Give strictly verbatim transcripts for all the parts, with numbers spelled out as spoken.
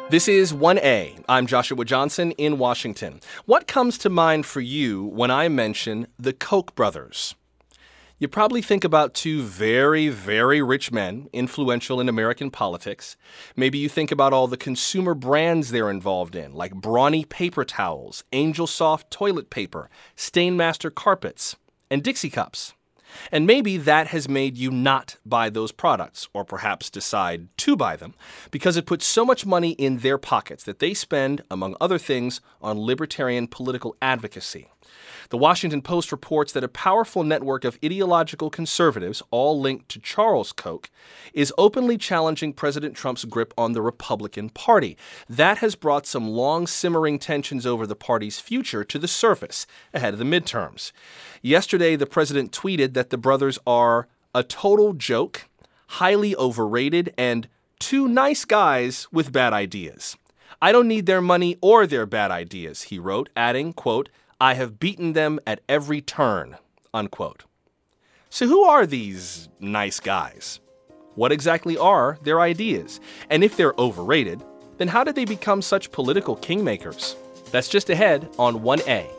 This is one A. I'm Joshua Johnson in Washington. What comes to mind for you when I mention the Koch brothers? You probably think about two very, very rich men, influential in American politics. Maybe you think about all the consumer brands they're involved in, like Brawny paper towels, Angel Soft toilet paper, Stainmaster carpets, and Dixie cups. And maybe that has made you not buy those products, or perhaps decide to buy them, because it puts so much money in their pockets that they spend, among other things, on libertarian political advocacy. The Washington Post reports that a powerful network of ideological conservatives, all linked to Charles Koch, is openly challenging President Trump's grip on the Republican Party. That has brought some long-simmering tensions over the party's future to the surface ahead of the midterms. Yesterday, the president tweeted that the brothers are a total joke, highly overrated, and two nice guys with bad ideas. I don't need their money or their bad ideas, he wrote, adding, quote, I have beaten them at every turn, unquote. So who are these nice guys? What exactly are their ideas? And if they're overrated, then how did they become such political kingmakers? That's just ahead on one A.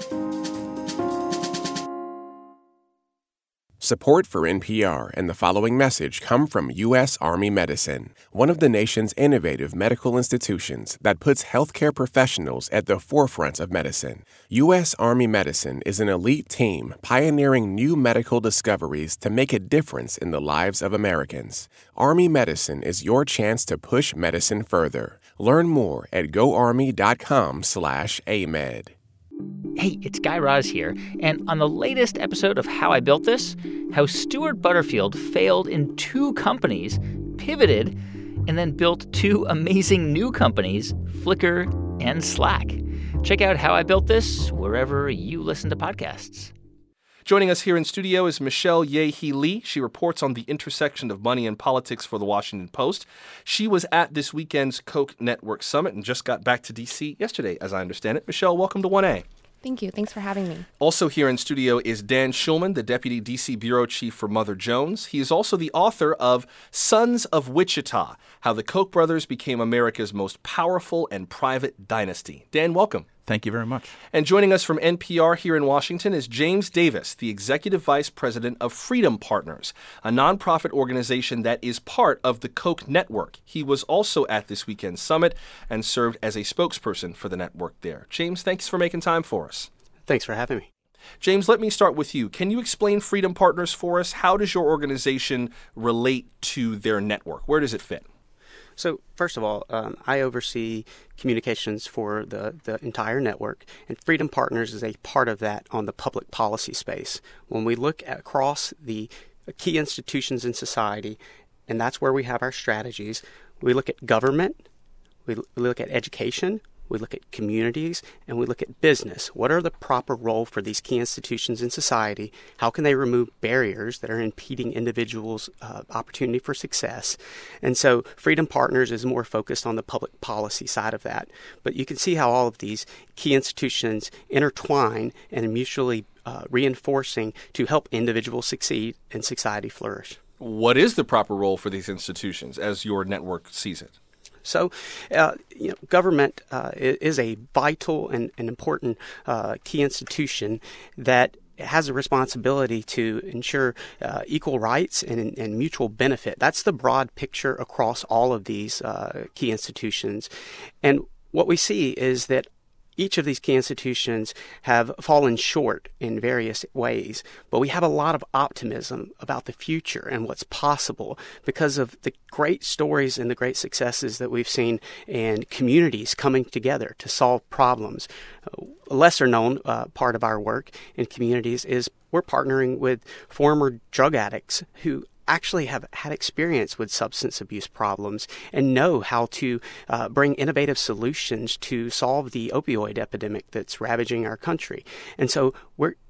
Support for N P R and the following message come from U S Army Medicine, one of the nation's innovative medical institutions that puts healthcare professionals at the forefront of medicine. U S Army Medicine is an elite team pioneering new medical discoveries to make a difference in the lives of Americans. Army Medicine is your chance to push medicine further. Learn more at goarmy.com slash AMED. Hey, it's Guy Raz here, and on the latest episode of How I Built This, how Stuart Butterfield failed in two companies, pivoted, and then built two amazing new companies, Flickr and Slack. Check out How I Built This wherever you listen to podcasts. Joining us here in studio is Michelle Yehi Lee. She reports on the intersection of money and politics for the Washington Post. She was at this weekend's Koch Network Summit and just got back to D C yesterday, as I understand it. Michelle, welcome to one A. Thank you. Thanks for having me. Also here in studio is Dan Schulman, the Deputy D C Bureau Chief for Mother Jones. He is also the author of Sons of Wichita, How the Koch brothers Became America's Most Powerful and Private Dynasty. Dan, welcome. Thank you very much. And joining us from N P R here in Washington is James Davis, the Executive Vice President of Freedom Partners, a nonprofit organization that is part of the Koch network. He was also at this weekend's summit and served as a spokesperson for the network there. James, thanks for making time for us. Thanks for having me. James, let me start with you. Can you explain Freedom Partners for us? How does your organization relate to their network? Where does it fit? So, first of all, um, I oversee communications for the, the entire network, and Freedom Partners is a part of that on the public policy space. When we look at across the key institutions in society, and that's where we have our strategies, we look at government, we look at education, we look at communities, and we look at business. What are the proper role for these key institutions in society? How can they remove barriers that are impeding individuals' uh, opportunity for success? And so Freedom Partners is more focused on the public policy side of that. But you can see how all of these key institutions intertwine and mutually uh, reinforcing to help individuals succeed and society flourish. What is the proper role for these institutions as your network sees it? So, uh, you know, government uh, is a vital and, and important uh, key institution that has a responsibility to ensure uh, equal rights and, and mutual benefit. That's the broad picture across all of these uh, key institutions. And what we see is that each of these key institutions have fallen short in various ways, but we have a lot of optimism about the future and what's possible because of the great stories and the great successes that we've seen in communities coming together to solve problems. A lesser known uh, part of our work in communities is we're partnering with former drug addicts who actually have had experience with substance abuse problems and know how to uh, bring innovative solutions to solve the opioid epidemic that's ravaging our country. And so we're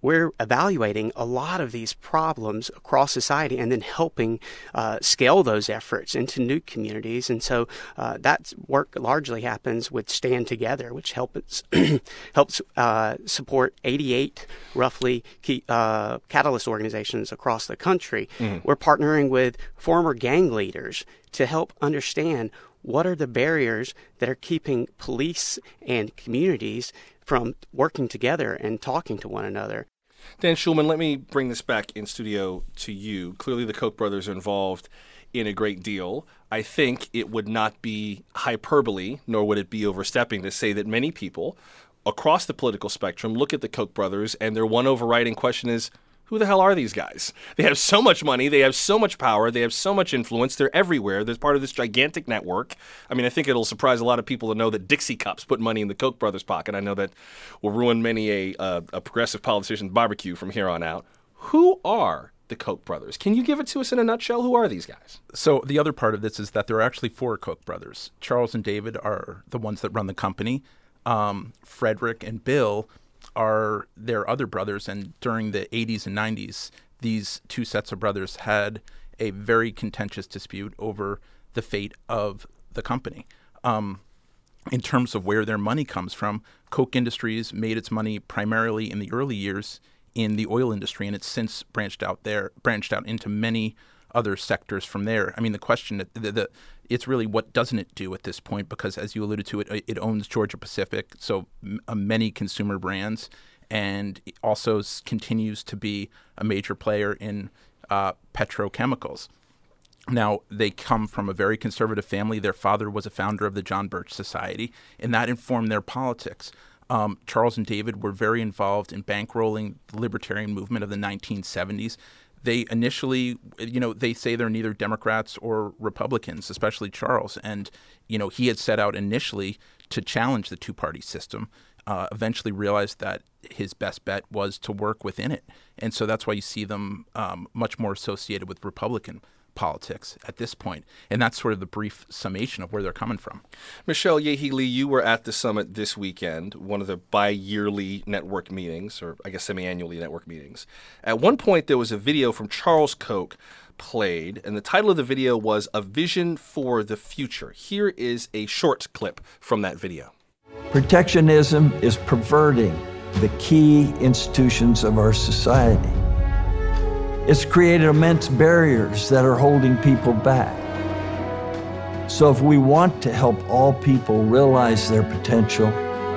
we're evaluating a lot of these problems across society and then helping uh, scale those efforts into new communities. And so uh, that work largely happens with Stand Together, which helps helps uh, support eighty-eight roughly key, uh, catalyst organizations across the country. Mm-hmm. We're partnering with former gang leaders to help understand what are the barriers that are keeping police and communities from working together and talking to one another. Dan Schulman, let me bring this back in studio to you. Clearly the Koch brothers are involved in a great deal. I think it would not be hyperbole, nor would it be overstepping to say that many people across the political spectrum look at the Koch brothers and their one overriding question is, who the hell are these guys? They have so much money. They have so much power. They have so much influence. They're everywhere. They're part of this gigantic network. I mean, I think it'll surprise a lot of people to know that Dixie Cups put money in the Koch brothers' pocket. I know that will ruin many a, uh, a progressive politician's barbecue from here on out. Who are the Koch brothers? Can you give it to us in a nutshell? Who are these guys? So the other part of this is that there are actually four Koch brothers. Charles and David are the ones that run the company. Um, Frederick and Bill are their other brothers, and during the eighties and nineties, these two sets of brothers had a very contentious dispute over the fate of the company. Um, in terms of where their money comes from, Koch Industries made its money primarily in the early years in the oil industry, and it's since branched out there, branched out into many other sectors from there. I mean, the question, the, the, it's really what doesn't it do at this point? Because as you alluded to, it it owns Georgia Pacific, so m- uh, many consumer brands, and it also s- continues to be a major player in uh, petrochemicals. Now, they come from a very conservative family. Their father was a founder of the John Birch Society, and that informed their politics. Um, Charles and David were very involved in bankrolling the libertarian movement of the nineteen seventies. They initially, you know, they say they're neither Democrats or Republicans, especially Charles. And, you know, he had set out initially to challenge the two-party system, uh, eventually realized that his best bet was to work within it. And so that's why you see them um, much more associated with Republican politics at this point. And that's sort of the brief summation of where they're coming from. Michelle Yehi Lee, you were at the summit this weekend, one of the bi-yearly network meetings, or I guess semi-annually network meetings. At one point, there was a video from Charles Koch played, and the title of the video was A Vision for the Future. Here is a short clip from that video. Protectionism is perverting the key institutions of our society. It's created immense barriers that are holding people back. So if we want to help all people realize their potential,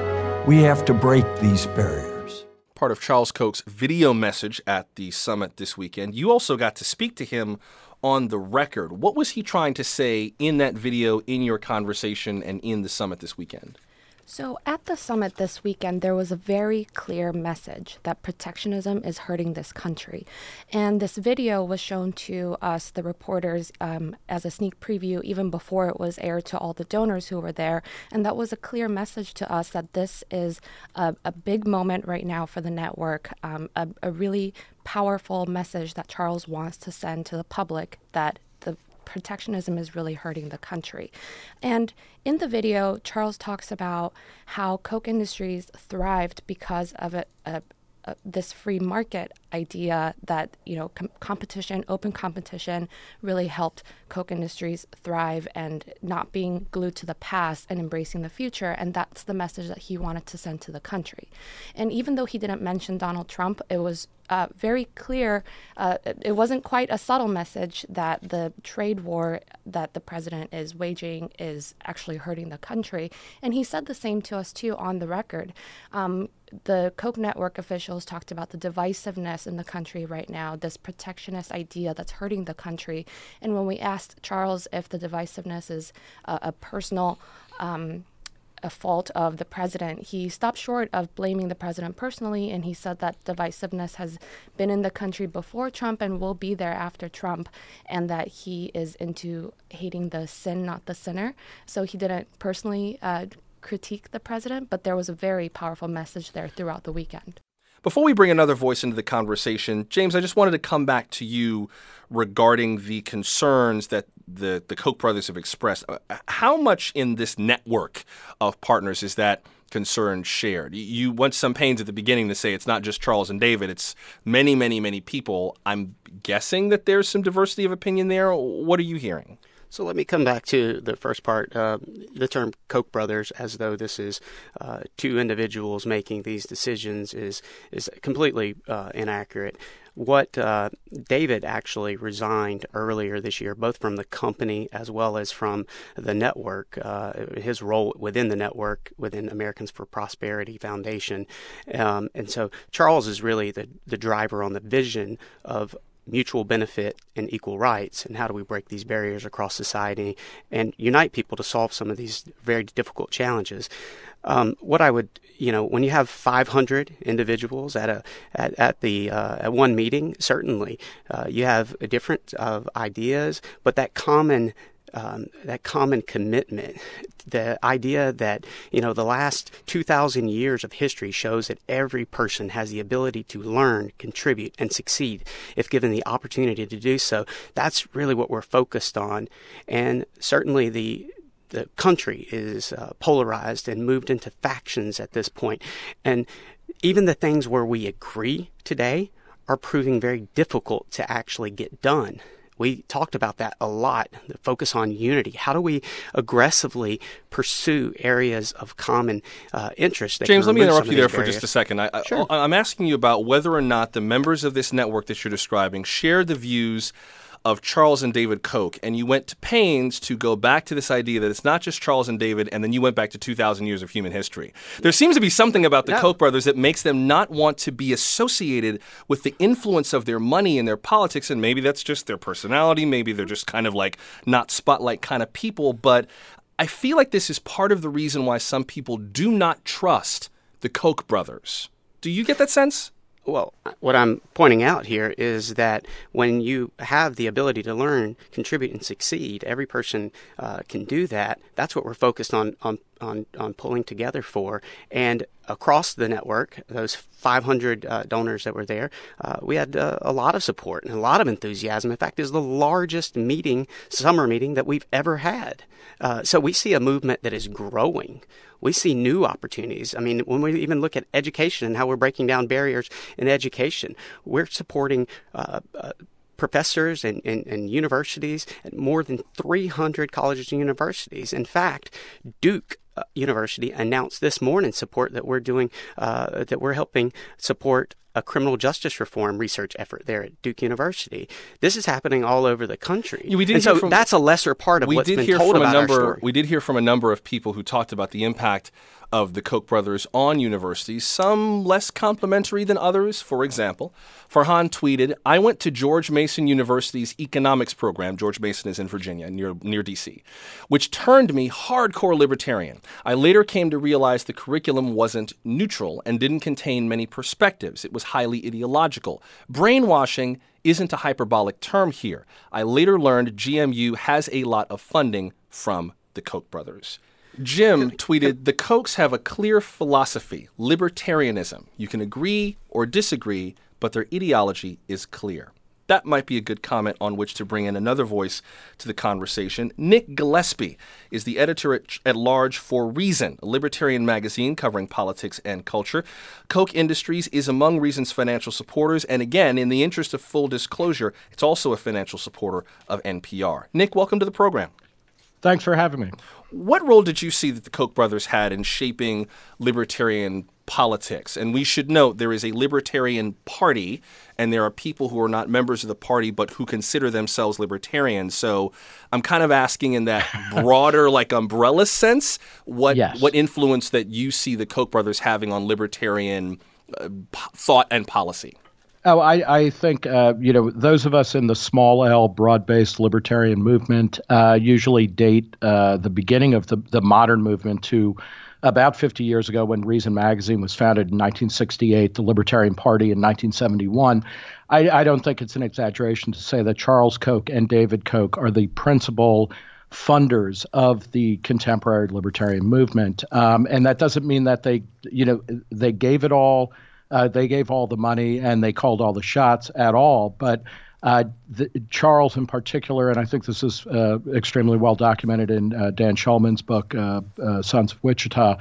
we have to break these barriers. Part of Charles Koch's video message at the summit this weekend. You also got to speak to him on the record. What was he trying to say in that video, in your conversation, and in the summit this weekend? So at the summit this weekend, there was a very clear message that protectionism is hurting this country. And this video was shown to us, the reporters, um, as a sneak preview even before it was aired to all the donors who were there. And that was a clear message to us that this is a, a big moment right now for the network, um, a, a really powerful message that Charles wants to send to the public, that the protectionism is really hurting the country. And in the video, Charles talks about how Koch Industries thrived because of a, a, a, this free market idea that, you know, com- competition, open competition really helped Koch Industries thrive and not being glued to the past and embracing the future. And that's the message that he wanted to send to the country. And even though he didn't mention Donald Trump, it was Uh, very clear, uh, it wasn't quite a subtle message that the trade war that the president is waging is actually hurting the country. And he said the same to us, too, on the record. Um, the Koch network officials talked about the divisiveness in the country right now, this protectionist idea that's hurting the country. And when we asked Charles if the divisiveness is a, a personal um a fault of the president, he stopped short of blaming the president personally, and he said that divisiveness has been in the country before Trump and will be there after Trump, and that he is into hating the sin, not the sinner. So he didn't personally uh, critique the president, but there was a very powerful message there throughout the weekend. Before we bring another voice into the conversation, James, I just wanted to come back to you regarding the concerns that the, the Koch brothers have expressed. How much in this network of partners is that concerns shared. You went some pains at the beginning to say it's not just Charles and David, it's many, many, many people. I'm guessing that there's some diversity of opinion there. What are you hearing? So let me come back to the first part, uh, the term Koch brothers, as though this is uh, two individuals making these decisions, is is completely uh, inaccurate. What uh, David actually resigned earlier this year, both from the company as well as from the network, uh, his role within the network, within Americans for Prosperity Foundation. Um, and so Charles is really the, the driver on the vision of mutual benefit and equal rights, and how do we break these barriers across society and unite people to solve some of these very difficult challenges. Um, what I would, you know, when you have five hundred individuals at a at, at the uh, at one meeting, certainly uh, you have a different of uh, ideas, but that common Um, that common commitment, the idea that, you know, the last two thousand years of history shows that every person has the ability to learn, contribute, and succeed if given the opportunity to do so. That's really what we're focused on. And certainly the the country is uh, polarized and moved into factions at this point. And even the things where we agree today are proving very difficult to actually get done. We talked about that a lot, the focus on unity. How do we aggressively pursue areas of common uh, interest? That James, let me interrupt you there barriers? for just a second. I, Sure. I, I'm asking you about whether or not the members of this network that you're describing share the views of Charles and David Koch, and you went to pains to go back to this idea that it's not just Charles and David, and then you went back to two thousand years of human history. There seems to be something about the No. Koch brothers that makes them not want to be associated with the influence of their money and their politics, and maybe that's just their personality, maybe they're just kind of like not spotlight kind of people, but I feel like this is part of the reason why some people do not trust the Koch brothers. Do you get that sense? Well, what I'm pointing out here is that when you have the ability to learn, contribute, and succeed, every person uh, can do that. That's what we're focused on, on, on, on pulling together for. And across the network, those five hundred uh, donors that were there, uh, we had uh, a lot of support and a lot of enthusiasm. In fact, it is the largest meeting, summer meeting that we've ever had. Uh, so we see a movement that is growing. We see new opportunities. I mean, when we even look at education and how we're breaking down barriers in education, we're supporting uh, uh, professors and, and, and universities at more than three hundred colleges and universities. In fact, Duke uh, University announced this morning support that we're doing, uh, that we're helping support a criminal justice reform research effort there at Duke University. This is happening all over the country. Yeah, we did and so hear from, that's a lesser part of we what's did been hear told from about a number, our story. We did hear from a number of people who talked about the impact of the Koch brothers on universities, some less complimentary than others. For example, Farhan tweeted, I went to George Mason University's economics program, George Mason is in Virginia, near, near D C, which turned me hardcore libertarian. I later came to realize the curriculum wasn't neutral and didn't contain many perspectives. It was highly ideological. Brainwashing isn't a hyperbolic term here. I later learned G M U has a lot of funding from the Koch brothers. Jim tweeted, the Kochs have a clear philosophy, libertarianism. You can agree or disagree, but their ideology is clear. That might be a good comment on which to bring in another voice to the conversation. Nick Gillespie is the editor at, at large for Reason, a libertarian magazine covering politics and culture. Koch Industries is among Reason's financial supporters, and again, in the interest of full disclosure, it's also a financial supporter of N P R. Nick, welcome to the program. Thanks for having me. What role did you see that the Koch brothers had in shaping libertarian politics? And we should note there is a libertarian party, and there are people who are not members of the party but who consider themselves libertarians. So I'm kind of asking in that broader, like, umbrella sense, what Yes. what influence that you see the Koch brothers having on libertarian uh, p- thought and policy? Oh, I, I think, uh, you know, those of us in the small L broad-based libertarian movement uh, usually date uh, the beginning of the, the modern movement to about fifty years ago when Reason Magazine was founded in nineteen sixty-eight, the Libertarian Party in nineteen seventy-one. I, I don't think it's an exaggeration to say that Charles Koch and David Koch are the principal funders of the contemporary libertarian movement. Um, and that doesn't mean that they, you know, they gave it all. Uh, they gave all the money and they called all the shots at all. But uh, the, Charles in particular, and I think this is uh, extremely well documented in uh, Dan Schulman's book, uh, uh, Sons of Wichita,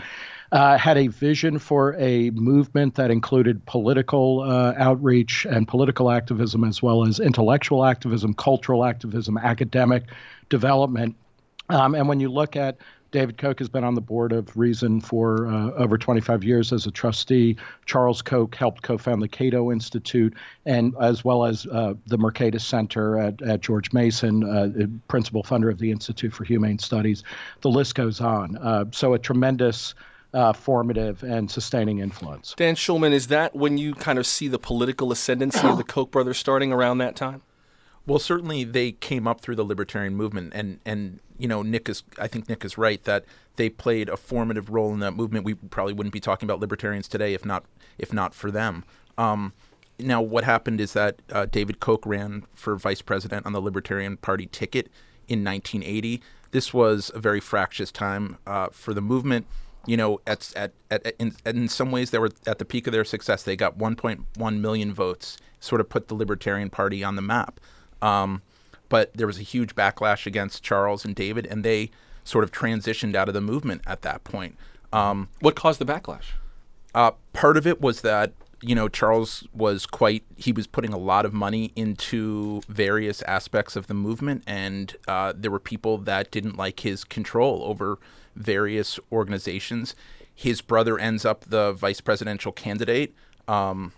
uh, had a vision for a movement that included political uh, outreach and political activism, as well as intellectual activism, cultural activism, academic development. Um, and when you look at David Koch has been on the board of Reason for uh, over twenty-five years as a trustee. Charles Koch helped co-found the Cato Institute, and as well as uh, the Mercatus Center at, at George Mason, uh, principal funder of the Institute for Humane Studies. The list goes on. Uh, so a tremendous uh, formative and sustaining influence. Dan Schulman, is that when you kind of see the political ascendancy of the Koch brothers starting around that time? Well, certainly they came up through the libertarian movement, and, and you know, Nick is I think Nick is right that they played a formative role in that movement. We probably wouldn't be talking about libertarians today if not if not for them. Um, now, what happened is that uh, David Koch ran for vice president on the Libertarian Party ticket in nineteen eighty. This was a very fractious time uh, for the movement. You know, at at, at in, in some ways they were at the peak of their success. They got one point one million votes, sort of put the Libertarian Party on the map. Um, but there was a huge backlash against Charles and David, and they sort of transitioned out of the movement at that point. Um, what caused the backlash? Uh, part of it was that, you know, Charles was quite, he was putting a lot of money into various aspects of the movement, and uh, there were people that didn't like his control over various organizations. His brother ends up the vice presidential candidate, um,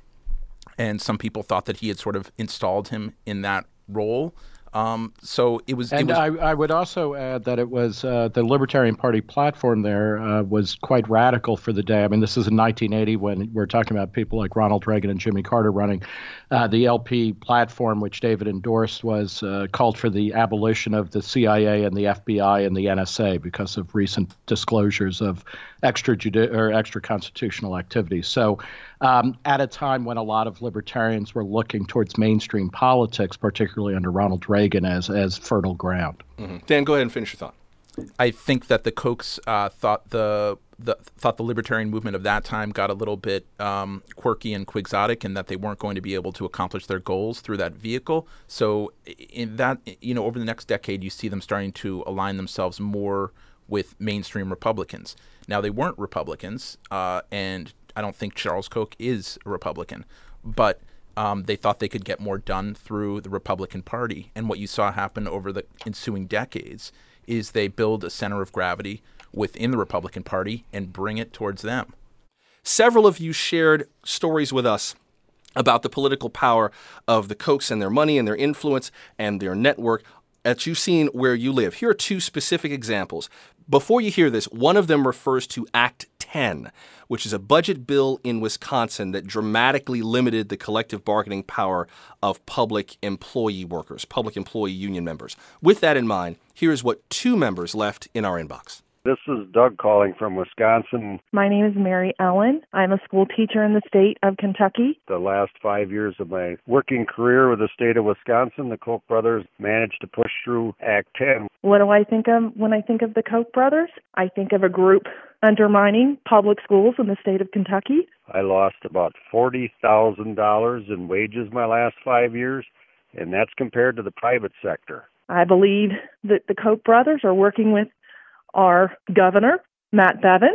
and some people thought that he had sort of installed him in that role. Um, so it was. And it was, I, I would also add that it was uh, the Libertarian Party platform there uh, was quite radical for the day. I mean, this is in nineteen eighty when we're talking about people like Ronald Reagan and Jimmy Carter running. Uh, the L P platform, which David endorsed, was uh, called for the abolition of the C I A and the F B I and the N S A because of recent disclosures of extrajudi- or extra constitutional activities. So um, at a time when a lot of libertarians were looking towards mainstream politics, particularly under Ronald Reagan, as as fertile ground. Mm-hmm. Dan, go ahead and finish your thought. I think that the Kochs uh, thought the the thought the libertarian movement of that time got a little bit um, quirky and quixotic, and that they weren't going to be able to accomplish their goals through that vehicle. So in that, you know, over the next decade, you see them starting to align themselves more with mainstream Republicans. Now, they weren't Republicans, uh, and I don't think Charles Koch is a Republican, but um, they thought they could get more done through the Republican Party. And what you saw happen over the ensuing decades is they build a center of gravity within the Republican Party and bring it towards them. Several of you shared stories with us about the political power of the Kochs and their money and their influence and their network that you've seen where you live. Here are two specific examples. Before you hear this, one of them refers to Act ten, which is a budget bill in Wisconsin that dramatically limited the collective bargaining power of public employee workers, public employee union members. With that in mind, here's what two members left in our inbox. This is Doug calling from Wisconsin. My name is Mary Ellen. I'm a school teacher in the state of Kentucky. The last five years of my working career with the state of Wisconsin, the Koch brothers managed to push through Act ten. What do I think of when I think of the Koch brothers? I think of a group undermining public schools in the state of Kentucky. I lost about forty thousand dollars in wages my last five years, and that's compared to the private sector. I believe that the Koch brothers are working with our governor, Matt Bevin.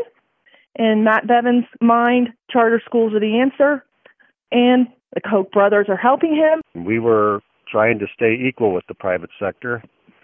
In Matt Bevin's mind, charter schools are the answer, and the Koch brothers are helping him. We were trying to stay equal with the private sector,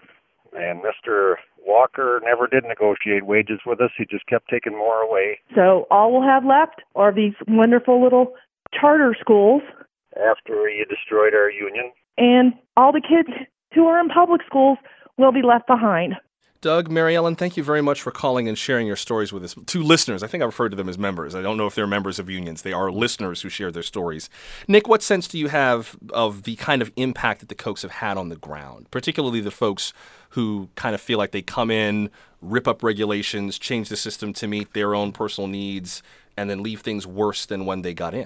and Mister Walker never did negotiate wages with us. He just kept taking more away. So all we'll have left are these wonderful little charter schools. After he destroyed our union. And all the kids who are in public schools will be left behind. Doug, Mary Ellen, thank you very much for calling and sharing your stories with us. Two listeners. I think I referred to them as members. I don't know if they're members of unions. They are listeners who share their stories. Nick, what sense do you have of the kind of impact that the Kochs have had on the ground, particularly the folks who kind of feel like they come in, rip up regulations, change the system to meet their own personal needs, and then leave things worse than when they got in?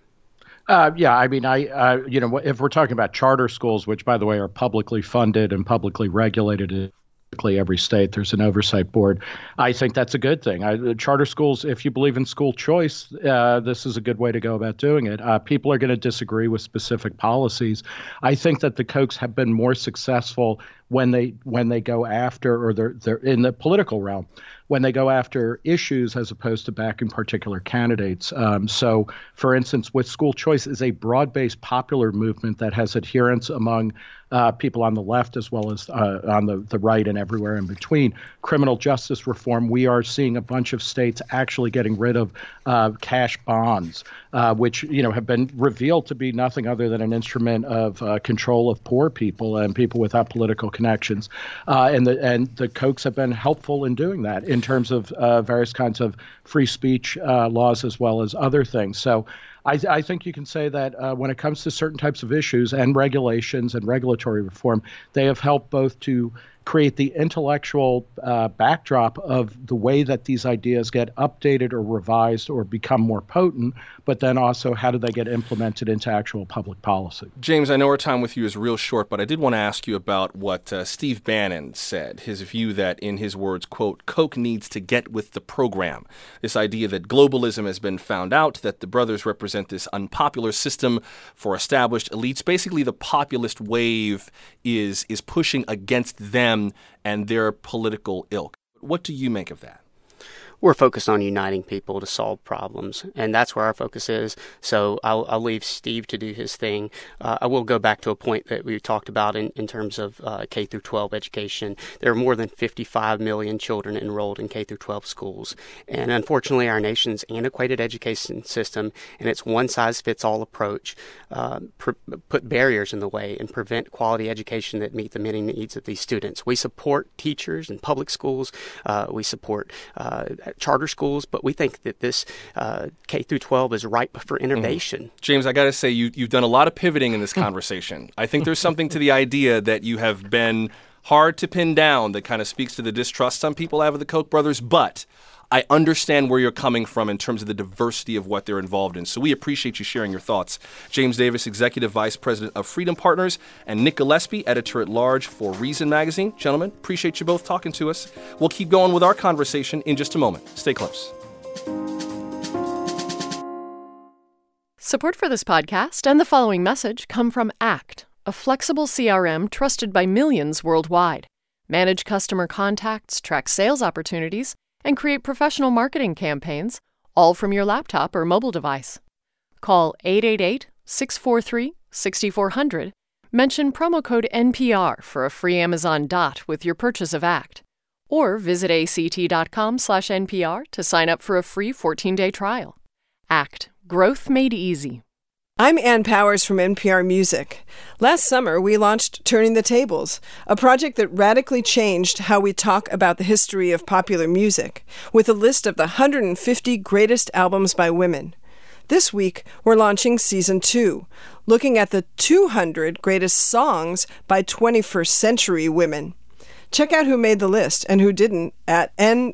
Uh, yeah, I mean, I, uh, you know, if we're talking about charter schools, which, by the way, are publicly funded and publicly regulated, every state, there's an oversight board. I think that's a good thing. I, charter schools, if you believe in school choice, uh, this is a good way to go about doing it. Uh, people are going to disagree with specific policies. I think that the Kochs have been more successful when they when they go after, or they're they're in the political realm, when they go after issues as opposed to backing particular candidates. Um, so, for instance, with school choice is a broad-based popular movement that has adherents among uh, people on the left as well as uh, on the, the right and everywhere in between. Criminal justice reform, we are seeing a bunch of states actually getting rid of uh, cash bonds, uh, which you know have been revealed to be nothing other than an instrument of uh, control of poor people and people without political connections. Uh, and the and the Kochs have been helpful in doing that in terms of uh, various kinds of free speech uh, laws as well as other things. So I, I think you can say that uh, when it comes to certain types of issues and regulations and regulatory reform, they have helped both to create the intellectual uh, backdrop of the way that these ideas get updated or revised or become more potent, but then also how do they get implemented into actual public policy. James, I know our time with you is real short, but I did want to ask you about what uh, Steve Bannon said, his view that, in his words, quote, Koch needs to get with the program. This idea that globalism has been found out, that the brothers represent this unpopular system for established elites. Basically, the populist wave is is pushing against them and their political ilk. What do you make of that? We're focused on uniting people to solve problems, and that's where our focus is. So I'll, I'll leave Steve to do his thing. Uh, I will go back to a point that we talked about in, in terms of uh, K through twelve education. There are more than fifty-five million children enrolled in K through twelve schools, and unfortunately, our nation's antiquated education system and its one-size-fits-all approach uh, pr- put barriers in the way and prevent quality education that meet the many needs of these students. We support teachers in public schools. Uh, we support uh, charter schools, but we think that this uh, K through twelve is ripe for innovation. Mm. James, I got to say, you, you've done a lot of pivoting in this conversation. I think there's something to the idea that you have been hard to pin down that kind of speaks to the distrust some people have of the Koch brothers, but I understand where you're coming from in terms of the diversity of what they're involved in. So we appreciate you sharing your thoughts. James Davis, Executive Vice President of Freedom Partners, and Nick Gillespie, Editor-at-Large for Reason Magazine. Gentlemen, appreciate you both talking to us. We'll keep going with our conversation in just a moment. Stay close. Support for this podcast and the following message come from ACT, a flexible C R M trusted by millions worldwide. Manage customer contacts, track sales opportunities, and create professional marketing campaigns, all from your laptop or mobile device. Call eight eight eight, six four three, six four zero zero, mention promo code N P R for a free Amazon Dot with your purchase of ACT, or visit act.com slash NPR to sign up for a free fourteen-day trial. ACT. Growth made easy. I'm Ann Powers from N P R Music. Last summer, we launched Turning the Tables, a project that radically changed how we talk about the history of popular music, with a list of the one hundred fifty greatest albums by women. This week, we're launching Season two, looking at the two hundred greatest songs by twenty-first century women. Check out who made the list and who didn't at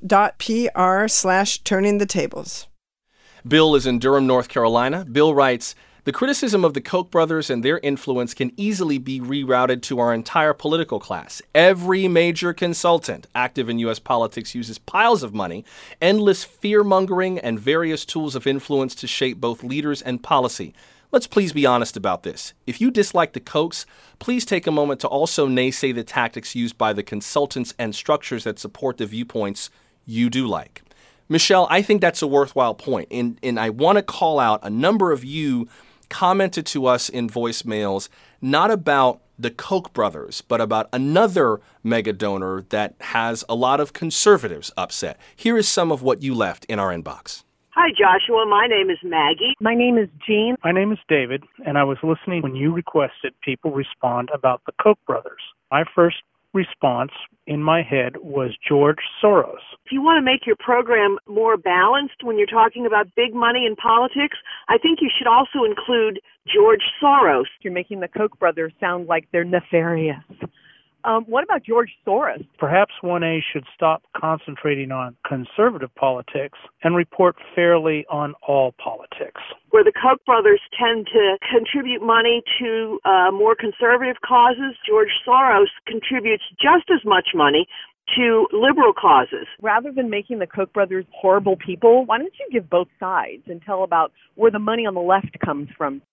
n.pr slash turning the tables. Bill is in Durham, North Carolina. Bill writes, the criticism of the Koch brothers and their influence can easily be rerouted to our entire political class. Every major consultant active in U S politics uses piles of money, endless fear-mongering, and various tools of influence to shape both leaders and policy. Let's please be honest about this. If you dislike the Kochs, please take a moment to also naysay the tactics used by the consultants and structures that support the viewpoints you do like. Michelle, I think that's a worthwhile point, and, and I want to call out a number of you commented to us in voicemails, not about the Koch brothers, but about another mega donor that has a lot of conservatives upset. Here is some of what you left in our inbox. Hi, Joshua. My name is Maggie. My name is Jean. My name is David, and I was listening when you requested people respond about the Koch brothers. My first response in my head was George Soros. If you want to make your program more balanced when you're talking about big money in politics, I think you should also include George Soros. You're making the Koch brothers sound like they're nefarious. Um, what about George Soros? Perhaps one A should stop concentrating on conservative politics and report fairly on all politics. Where the Koch brothers tend to contribute money to uh, more conservative causes, George Soros contributes just as much money to liberal causes. Rather than making the Koch brothers horrible people, why don't you give both sides and tell about where the money on the left comes from?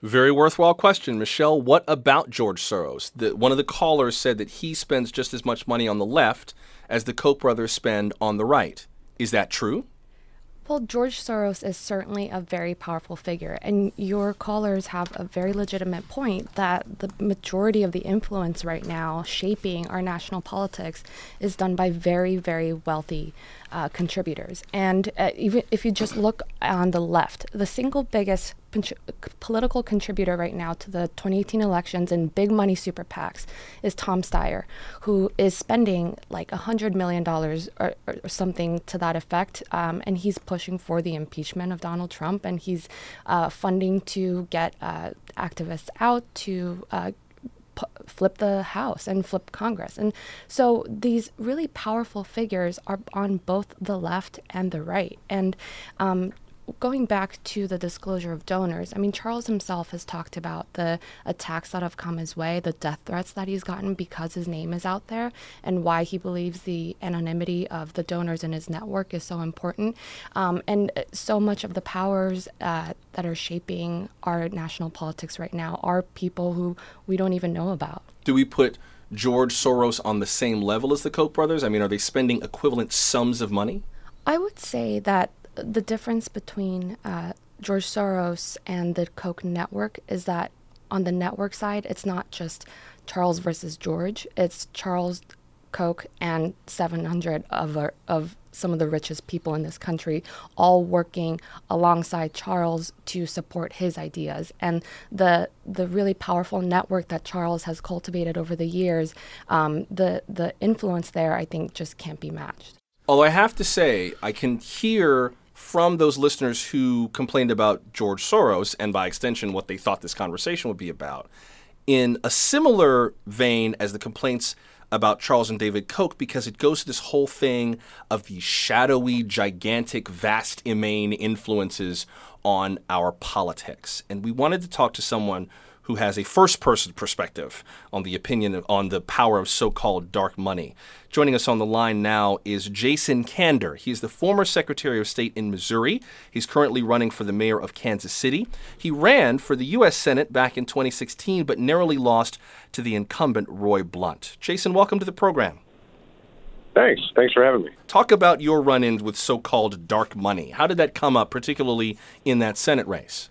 Very worthwhile question. Michelle, what about George Soros? The, one of the callers said that he spends just as much money on the left as the Koch brothers spend on the right. Is that true? Well, George Soros is certainly a very powerful figure, and your callers have a very legitimate point that the majority of the influence right now shaping our national politics is done by very, very wealthy uh, contributors. And uh, even if you just look on the left, the single biggest Contri- political contributor right now to the twenty eighteen elections and big money super PACs is Tom Steyer, who is spending like one hundred million dollars or, or something to that effect. Um, and he's pushing for the impeachment of Donald Trump, and he's uh, funding to get uh, activists out to uh, p- flip the House and flip Congress. And so these really powerful figures are on both the left and the right. And um, going back to the disclosure of donors, I mean, Charles himself has talked about the attacks that have come his way, the death threats that he's gotten because his name is out there, and why he believes the anonymity of the donors in his network is so important. Um, and so much of the powers uh, that are shaping our national politics right now are people who we don't even know about. Do we put George Soros on the same level as the Koch brothers? I mean, are they spending equivalent sums of money? I would say that the difference between uh, George Soros and the Koch network is that on the network side, it's not just Charles versus George. It's Charles, Koch, and seven hundred of, our, of some of the richest people in this country all working alongside Charles to support his ideas. And the the really powerful network that Charles has cultivated over the years, um, the the influence there, I think, just can't be matched. Although I have to say, I can hear from those listeners who complained about George Soros, and by extension what they thought this conversation would be about, in a similar vein as the complaints about Charles and David Koch, because it goes to this whole thing of these shadowy, gigantic, vast, immane influences on our politics. And we wanted to talk to someone who has a first-person perspective on the opinion of, on the power of so-called dark money. Joining us on the line now is Jason Kander. He's the former Secretary of State in Missouri. He's currently running for the mayor of Kansas City. He ran for the U S Senate back in twenty sixteen, but narrowly lost to the incumbent Roy Blunt. Jason, welcome to the program. Thanks. Thanks for having me. Talk about your run-ins with so-called dark money. How did that come up, particularly in that Senate race?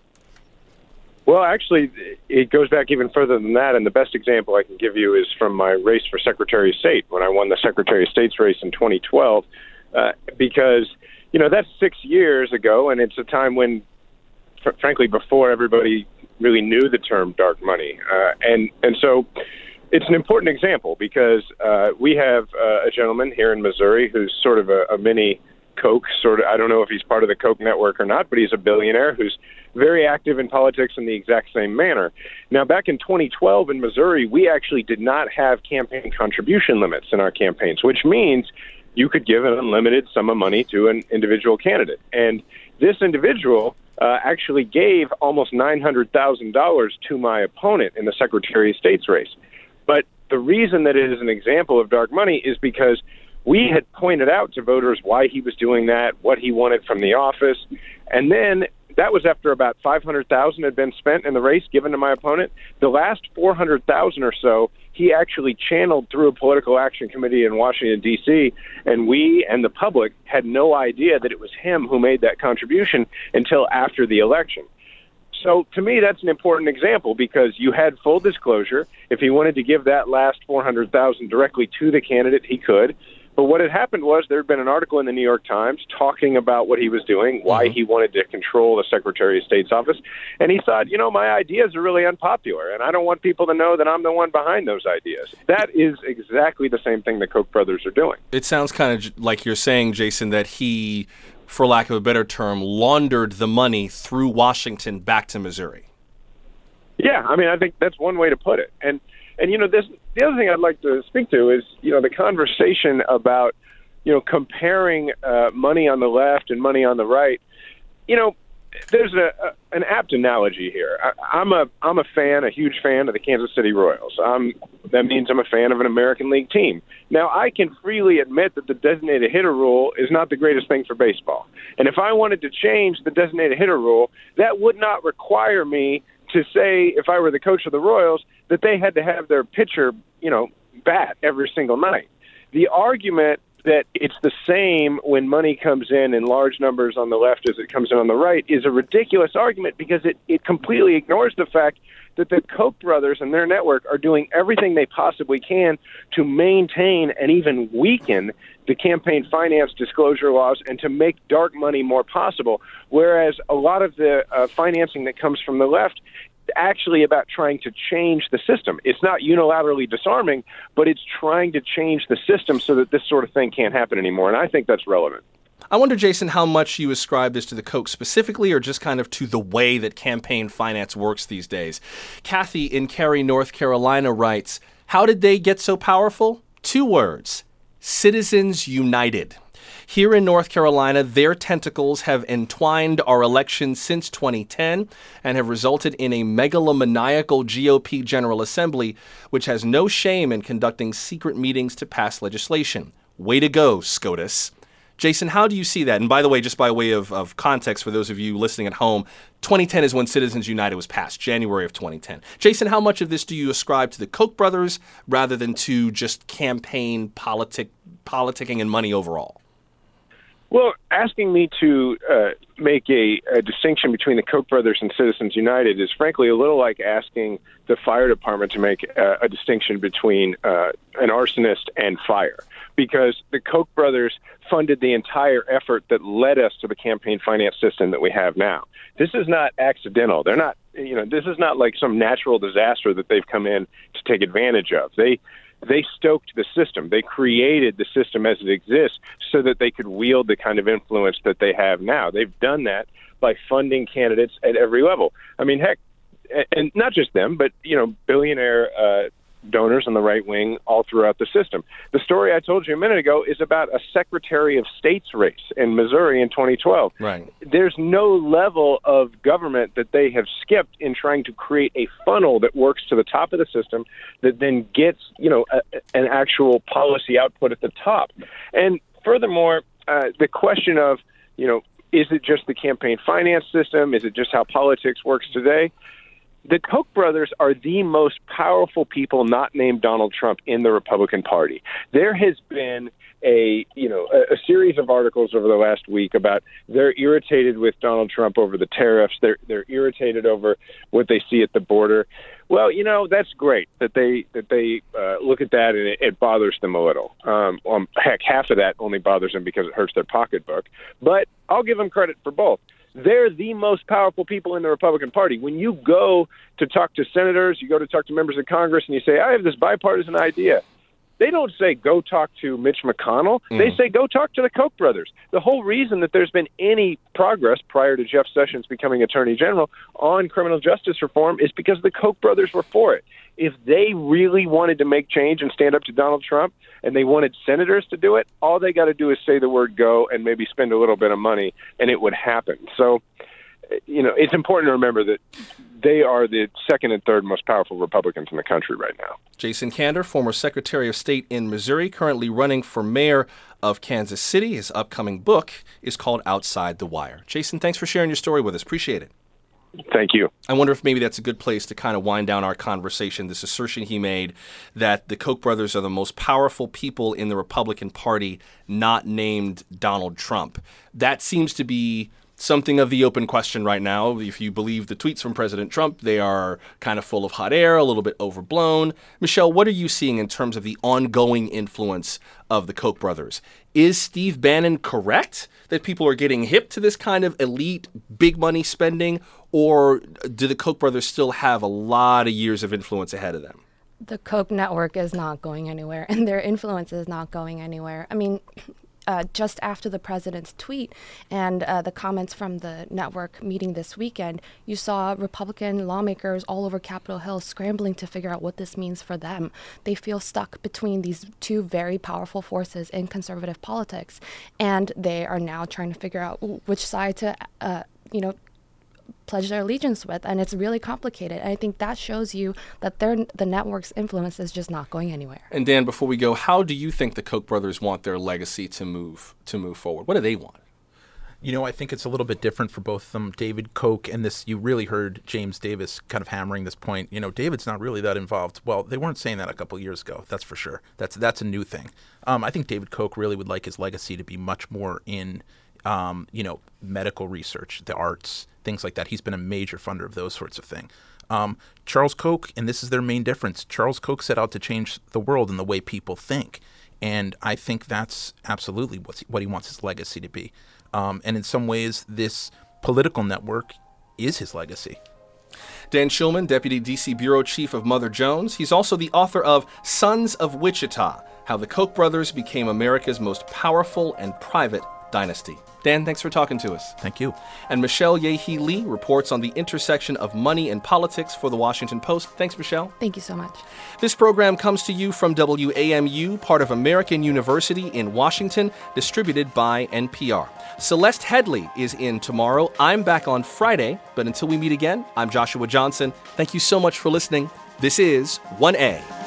Well, actually, it goes back even further than that, and the best example I can give you is from my race for Secretary of State, when I won the Secretary of State's race in twenty twelve, uh, because, you know, that's six years ago, and it's a time when, fr- frankly, before everybody really knew the term dark money. Uh, and, and so it's an important example because uh, we have uh, a gentleman here in Missouri who's sort of a, a mini Koch, sort of. I don't know if he's part of the Koch network or not, but he's a billionaire who's very active in politics in the exact same manner. Now, back in twenty twelve in Missouri, we actually did not have campaign contribution limits in our campaigns, which means you could give an unlimited sum of money to an individual candidate. And this individual uh, actually gave almost nine hundred thousand dollars to my opponent in the Secretary of State's race. But the reason that it is an example of dark money is because we had pointed out to voters why he was doing that, what he wanted from the office, and then that was after about five hundred thousand dollars had been spent in the race given to my opponent. The last four hundred thousand dollars or so, he actually channeled through a political action committee in Washington, D C, and we and the public had no idea that it was him who made that contribution until after the election. So to me, that's an important example because you had full disclosure. If he wanted to give that last four hundred thousand dollars directly to the candidate, he could. But what had happened was there had been an article in the New York Times talking about what he was doing, why he wanted to control the Secretary of State's office. And he thought, you know, my ideas are really unpopular, and I don't want people to know that I'm the one behind those ideas. That is exactly the same thing the Koch brothers are doing. It sounds kind of like you're saying, Jason, that he, for lack of a better term, laundered the money through Washington back to Missouri. Yeah, I mean, I think that's one way to put it. And And, you know, this, the other thing I'd like to speak to is, you know, the conversation about, you know, comparing uh, money on the left and money on the right. You know, there's a, a an apt analogy here. I, I'm a I'm a fan, a huge fan of the Kansas City Royals. Um, that means I'm a fan of an American League team. Now, I can freely admit that the designated hitter rule is not the greatest thing for baseball. And if I wanted to change the designated hitter rule, that would not require me to say, if I were the coach of the Royals, that they had to have their pitcher, you know, bat every single night. The argument that it's the same when money comes in in large numbers on the left as it comes in on the right is a ridiculous argument, because it, it completely ignores the fact that the Koch brothers and their network are doing everything they possibly can to maintain and even weaken the campaign finance disclosure laws and to make dark money more possible, whereas a lot of the uh, financing that comes from the left actually about trying to change the system. It's not unilaterally disarming, but it's trying to change the system so that this sort of thing can't happen anymore, and I think that's relevant. I wonder, Jason, how much you ascribe this to the Koch specifically, or just kind of to the way that campaign finance works these days. Kathy in Cary, North Carolina writes, how did they get so powerful? Two words: Citizens United. Here in North Carolina, their tentacles have entwined our election since twenty ten and have resulted in a megalomaniacal G O P General Assembly, which has no shame in conducting secret meetings to pass legislation. Way to go, SCOTUS. Jason, how do you see that? And by the way, just by way of, of context for those of you listening at home, twenty ten is when Citizens United was passed, January of twenty ten. Jason, how much of this do you ascribe to the Koch brothers rather than to just campaign politic, politicking and money overall? Well, asking me to uh, make a, a distinction between the Koch brothers and Citizens United is frankly a little like asking the fire department to make a, a distinction between uh, an arsonist and fire, because the Koch brothers funded the entire effort that led us to the campaign finance system that we have now. This is not accidental. They're not, you know, this is not like some natural disaster that they've come in to take advantage of. They They stoked the system. They created the system as it exists so that they could wield the kind of influence that they have now. They've done that by funding candidates at every level. I mean, heck, and not just them, but, you know, billionaire uh, donors on the right wing all throughout the system. The story I told you a minute ago is about a Secretary of State's race in Missouri in twenty twelve. Right. There's no level of government that they have skipped in trying to create a funnel that works to the top of the system that then gets, you know, a, an actual policy output at the top. And furthermore, uh, the question of, you know, is it just the campaign finance system? Is it just how politics works today? The Koch brothers are the most powerful people not named Donald Trump in the Republican Party. There has been a, you know, a, a series of articles over the last week about they're irritated with Donald Trump over the tariffs. They're they're irritated over what they see at the border. Well, you know, that's great that they that they uh, look at that and it, it bothers them a little. Um, um, heck, half of that only bothers them because it hurts their pocketbook. But I'll give them credit for both. They're the most powerful people in the Republican Party. When you go to talk to senators, you go to talk to members of Congress, and you say, I have this bipartisan idea, they don't say, go talk to Mitch McConnell. Mm. They say, go talk to the Koch brothers. The whole reason that there's been any progress prior to Jeff Sessions becoming Attorney General on criminal justice reform is because the Koch brothers were for it. If they really wanted to make change and stand up to Donald Trump, and they wanted senators to do it, all they got to do is say the word go and maybe spend a little bit of money, and it would happen. So, you know, it's important to remember that they are the second and third most powerful Republicans in the country right now. Jason Kander, former Secretary of State in Missouri, currently running for mayor of Kansas City. His upcoming book is called Outside the Wire. Jason, thanks for sharing your story with us. Appreciate it. Thank you. I wonder if maybe that's a good place to kind of wind down our conversation, this assertion he made that the Koch brothers are the most powerful people in the Republican Party, not named Donald Trump. That seems to be something of the open question right now. If you believe the tweets from President Trump, they are kind of full of hot air, a little bit overblown. Michelle, what are you seeing in terms of the ongoing influence of the Koch brothers? Is Steve Bannon correct that people are getting hip to this kind of elite, big money spending, or do the Koch brothers still have a lot of years of influence ahead of them? The Koch network is not going anywhere, and their influence is not going anywhere. I mean, Uh, just after the president's tweet and uh, the comments from the network meeting this weekend, you saw Republican lawmakers all over Capitol Hill scrambling to figure out what this means for them. They feel stuck between these two very powerful forces in conservative politics, and they are now trying to figure out which side to, uh, you know, pledge their allegiance with, and it's really complicated. And I think that shows you that their the network's influence is just not going anywhere. And Dan, before we go, how do you think the Koch brothers want their legacy to move to move forward? What do they want? You know, I think it's a little bit different for both of them. David Koch, and this, you really heard James Davis kind of hammering this point. You know, David's not really that involved. Well, they weren't saying that a couple of years ago, that's for sure. That's that's a new thing. Um, I think David Koch really would like his legacy to be much more in, um, you know, medical research, the arts, things like that. He's been a major funder of those sorts of things. Um, Charles Koch, and this is their main difference, Charles Koch set out to change the world and the way people think. And I think that's absolutely what he, what he wants his legacy to be. Um, and in some ways, this political network is his legacy. Dan Schulman, Deputy D C Bureau Chief of Mother Jones. He's also the author of Sons of Wichita, How the Koch brothers Became America's Most Powerful and Private Dynasty. Dan, thanks for talking to us. Thank you. And Michelle Yehi Lee reports on the intersection of money and politics for the Washington Post. Thanks, Michelle. Thank you so much. This program comes to you from W A M U, part of American University in Washington, distributed by N P R. Celeste Headley is in tomorrow. I'm back on Friday, but until we meet again, I'm Joshua Johnson. Thank you so much for listening. This is one A.